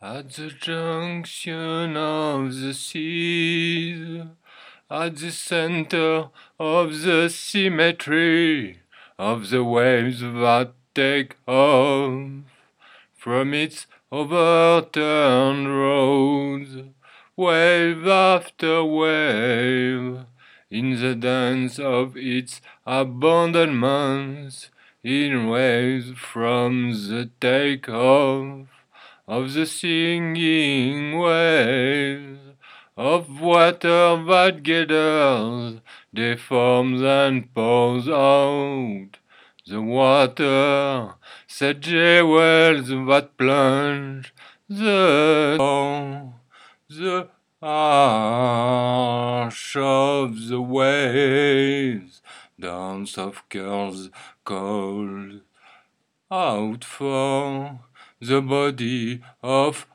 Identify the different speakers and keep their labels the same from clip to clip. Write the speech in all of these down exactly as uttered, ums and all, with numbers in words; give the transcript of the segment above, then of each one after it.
Speaker 1: At the junction of the seas, at the center of the symmetry of the waves that take off from its overturned roads, wave after wave, in the dance of its abandonments, in waves from the take-off of the singing waves, of water that gathers, deforms and pours out. The water, said jewels that plunge, the the arch of the waves, dance of curls cold, out for the body of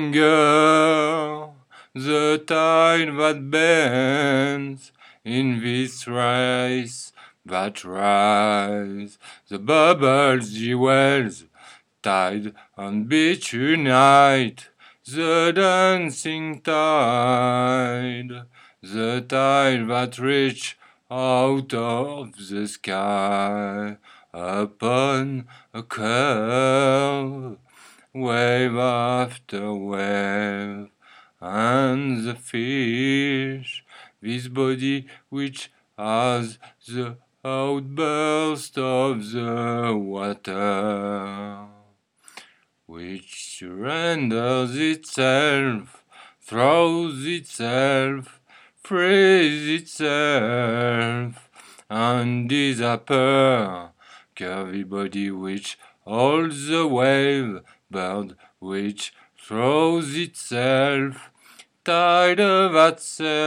Speaker 1: hunger, the tide that bends in this race that rise, the bubbles, jewels, tide and beach unite, the dancing tide, the tide that reach out of the sky upon a curve, wave after wave, and the fish, this body which has the outburst of the water, which surrenders itself, throws itself, frees itself, and disappears. Curvy body which holds the wave, bird which throws itself, tide that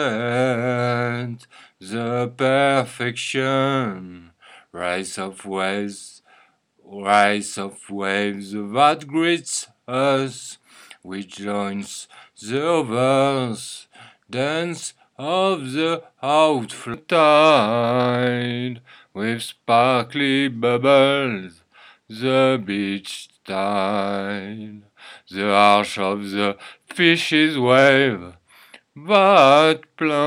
Speaker 1: scent, the perfection, rise of waves, rise of waves that greets us, which joins the others, dance of the outflow tide, with sparkly bubbles, the beach tide, the arch of the fish's wave, that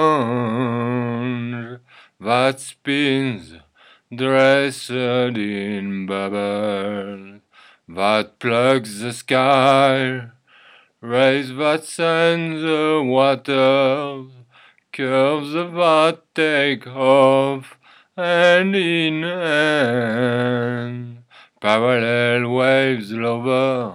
Speaker 1: plunge, that spins, dressed in bubbles, that plugs the sky, rays that send the waters, curves that take off, hand in hand, parallel waves lover,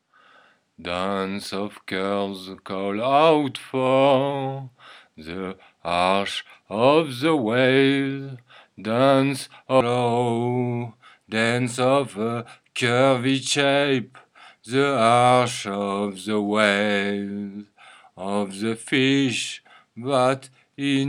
Speaker 1: dance of curves call out for the arch of the waves, dance of low, dance of a curvy shape, the arch of the waves, of the fish that in